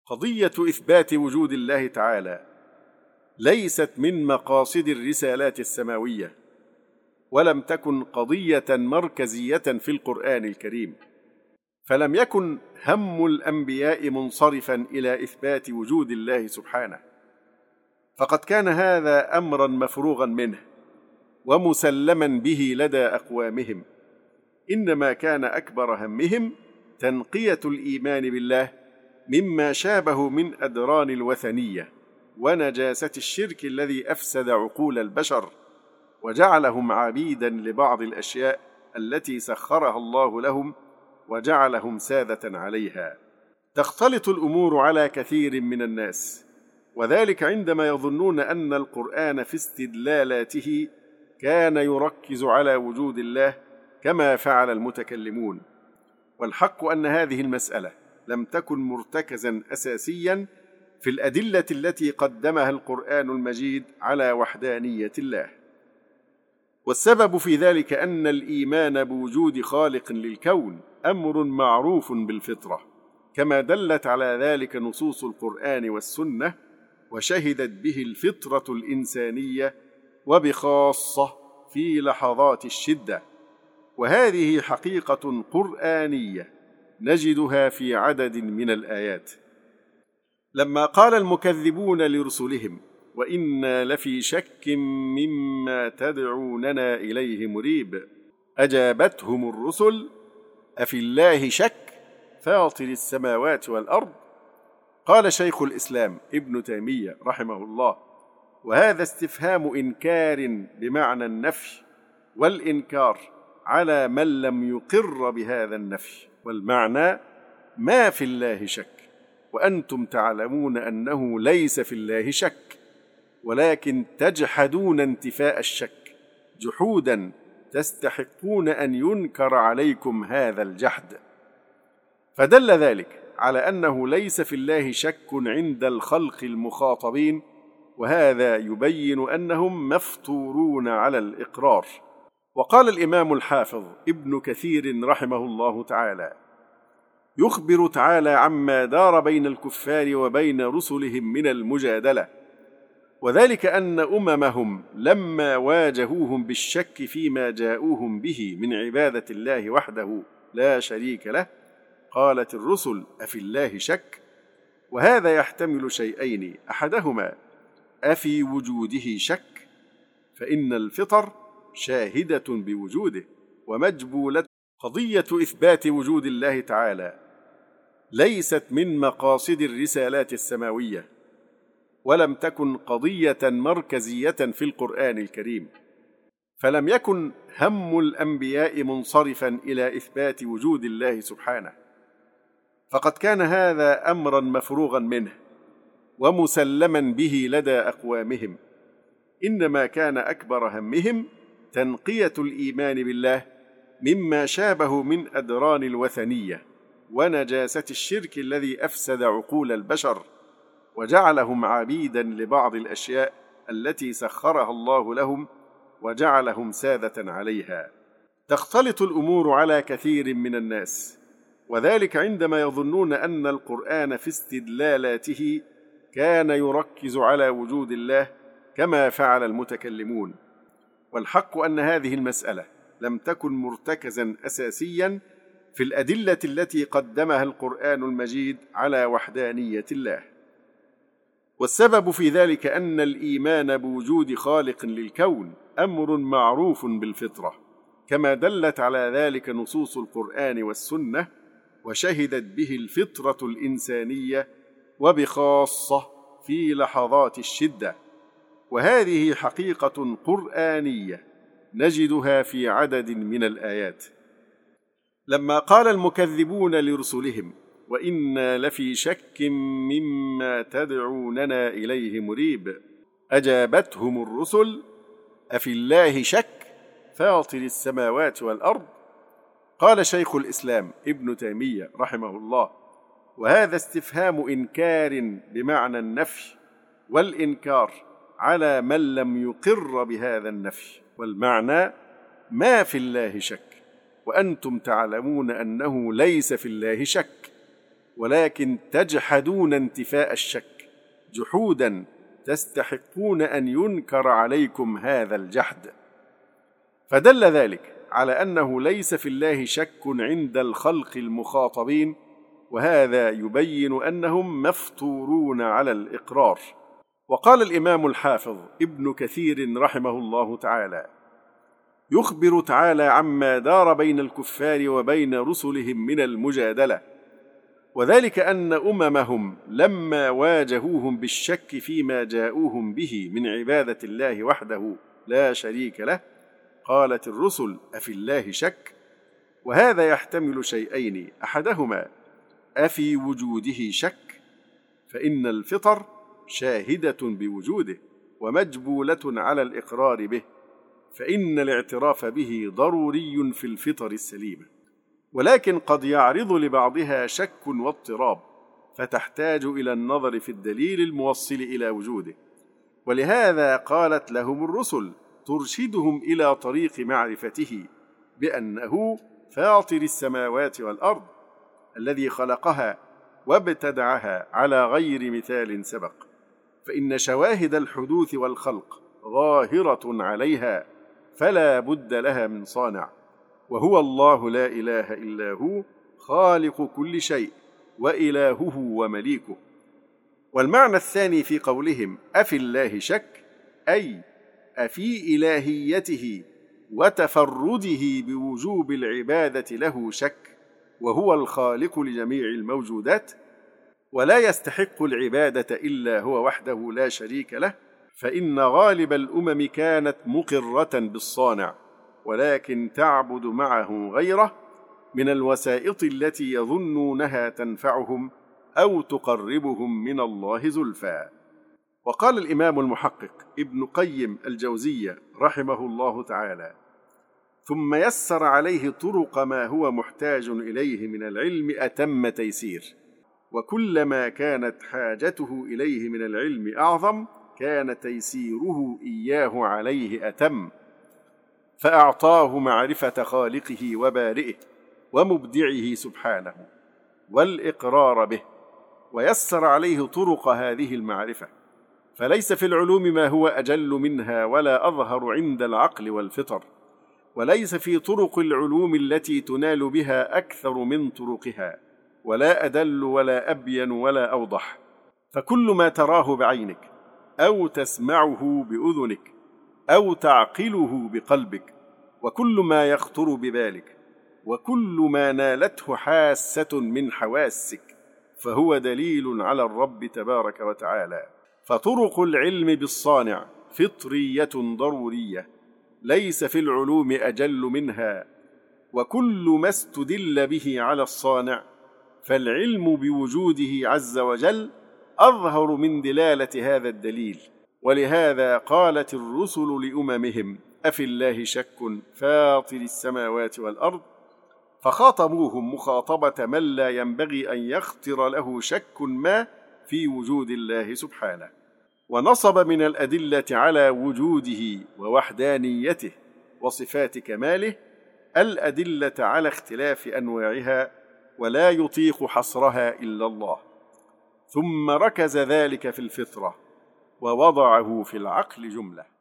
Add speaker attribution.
Speaker 1: قضية إثبات وجود الله تعالى ليست من مقاصد الرسالات السماوية، ولم تكن قضية مركزية في القرآن الكريم، فلم يكن هم الأنبياء منصرفا إلى إثبات وجود الله سبحانه، فقد كان هذا أمرا مفروغا منه ومسلما به لدى أقوامهم، إنما كان أكبر همهم تنقية الإيمان بالله مما شابه من أدران الوثنية ونجاسة الشرك الذي أفسد عقول البشر وجعلهم عبيدا لبعض الأشياء التي سخرها الله لهم وجعلهم سادة عليها. تختلط الأمور على كثير من الناس، وذلك عندما يظنون أن القرآن في استدلالاته كان يركز على وجود الله كما فعل المتكلمون، والحق أن هذه المسألة لم تكن مرتكزا أساسيا في الأدلة التي قدمها القرآن المجيد على وحدانية الله. والسبب في ذلك أن الإيمان بوجود خالق للكون أمر معروف بالفطرة، كما دلت على ذلك نصوص القرآن والسنة، وشهدت به الفطرة الإنسانية وبخاصة في لحظات الشدة، وهذه حقيقة قرآنية نجدها في عدد من الآيات. لما قال المكذبون لرسلهم: وإنا لفي شك مما تدعوننا إليه مريب، أجابتهم الرسل: أفي الله شك فاطر السماوات والأرض. قال شيخ الإسلام ابن تيمية رحمه الله: وهذا استفهام إنكار بمعنى النفي، والإنكار على من لم يقر بهذا النفي، والمعنى ما في الله شك، وأنتم تعلمون أنه ليس في الله شك، ولكن تجحدون انتفاء الشك جحودا تستحقون أن ينكر عليكم هذا الجحد. فدل ذلك على أنه ليس في الله شك عند الخلق المخاطبين، وهذا يبين أنهم مفطورون على الإقرار. وقال الإمام الحافظ ابن كثير رحمه الله تعالى: يخبر تعالى عما دار بين الكفار وبين رسلهم من المجادلة، وذلك أن أممهم لما واجهوهم بالشك فيما جاءوهم به من عبادة الله وحده لا شريك له، قالت الرسل: أفي الله شك؟ وهذا يحتمل شيئين: أحدهما أفي وجوده شك، فإن الفطر شاهدة بوجوده ومجبولة. قضية إثبات وجود الله تعالى ليست من مقاصد الرسالات السماوية، ولم تكن قضية مركزية في القرآن الكريم، فلم يكن هم الأنبياء منصرفا إلى إثبات وجود الله سبحانه، فقد كان هذا أمرا مفروغا منه ومسلما به لدى أقوامهم، إنما كان أكبر همهم تنقية الإيمان بالله مما شابه من أدران الوثنية ونجاسة الشرك الذي أفسد عقول البشر وجعلهم عبيدا لبعض الأشياء التي سخرها الله لهم وجعلهم سادة عليها. تختلط الأمور على كثير من الناس، وذلك عندما يظنون أن القرآن في استدلالاته كان يركز على وجود الله كما فعل المتكلمون، والحق أن هذه المسألة لم تكن مرتكزا أساسيا في الأدلة التي قدمها القرآن المجيد على وحدانية الله. والسبب في ذلك أن الإيمان بوجود خالق للكون أمر معروف بالفطرة، كما دلت على ذلك نصوص القرآن والسنة، وشهدت به الفطرة الإنسانية وبخاصة في لحظات الشدة، وهذه حقيقة قرآنية نجدها في عدد من الآيات. لما قال المكذبون لرسلهم: وإنا لفي شك مما تدعوننا إليه مريب، أجابتهم الرسل: أفي الله شك فاطر السماوات والأرض. قال شيخ الإسلام ابن تيمية رحمه الله: وهذا استفهام إنكار بمعنى النفي، والإنكار على من لم يقر بهذا النفي، والمعنى ما في الله شك، وأنتم تعلمون أنه ليس في الله شك، ولكن تجحدون انتفاء الشك جحودا تستحقون أن ينكر عليكم هذا الجحد. فدل ذلك على أنه ليس في الله شك عند الخلق المخاطبين، وهذا يبين أنهم مفطورون على الإقرار. وقال الإمام الحافظ ابن كثير رحمه الله تعالى: يخبر تعالى عما دار بين الكفار وبين رسلهم من المجادلة، وذلك أن أممهم لما واجهوهم بالشك فيما جاءوهم به من عبادة الله وحده لا شريك له، قالت الرسل: أفي الله شك؟ وهذا يحتمل شيئين: أحدهما أفي وجوده شك، فإن الفطر شاهدة بوجوده ومجبولة على الإقرار به، فإن الاعتراف به ضروري في الفطر السليمة، ولكن قد يعرض لبعضها شك واضطراب، فتحتاج إلى النظر في الدليل الموصل إلى وجوده. ولهذا قالت لهم الرسل ترشدهم إلى طريق معرفته بأنه فاطر السماوات والأرض الذي خلقها وابتدعها على غير مثال سبق، فإن شواهد الحدوث والخلق ظاهرة عليها فلا بد لها من صانع، وهو الله لا إله إلا هو خالق كل شيء وإلهه ومليكه. والمعنى الثاني في قولهم أفي الله شك، أي أفي إلهيته وتفرده بوجوب العبادة له شك، وهو الخالق لجميع الموجودات ولا يستحق العبادة إلا هو وحده لا شريك له، فإن غالب الأمم كانت مقرة بالصانع، ولكن تعبد معه غيره من الوسائط التي يظنونها تنفعهم أو تقربهم من الله زلفى. وقال الإمام المحقق ابن قيم الجوزية رحمه الله تعالى: ثم يسر عليه طرق ما هو محتاج إليه من العلم أتم تيسير، وكلما كانت حاجته إليه من العلم أعظم كان تيسيره إياه عليه أتم، فأعطاه معرفة خالقه وبارئه ومبدعه سبحانه والإقرار به، ويسر عليه طرق هذه المعرفة، فليس في العلوم ما هو أجل منها ولا أظهر عند العقل والفطر، وليس في طرق العلوم التي تنال بها أكثر من طرقها، ولا أدل ولا أبين ولا أوضح، فكل ما تراه بعينك أو تسمعه بأذنك أو تعقله بقلبك، وكل ما يخطر ببالك، وكل ما نالته حاسة من حواسك، فهو دليل على الرب تبارك وتعالى. فطرق العلم بالصانع فطرية ضرورية، ليس في العلوم أجل منها، وكل ما استدل به على الصانع فالعلم بوجوده عز وجل أظهر من دلالة هذا الدليل. ولهذا قالت الرسل لأممهم أفي الله شك فاطر السماوات والأرض، فخاطبوهم مخاطبة من لا ينبغي أن يخطر له شك ما في وجود الله سبحانه، ونصب من الأدلة على وجوده ووحدانيته وصفات كماله الأدلة على اختلاف أنواعها ولا يطيق حصرها إلا الله، ثم ركز ذلك في الفطرة ووضعه في العقل جملة.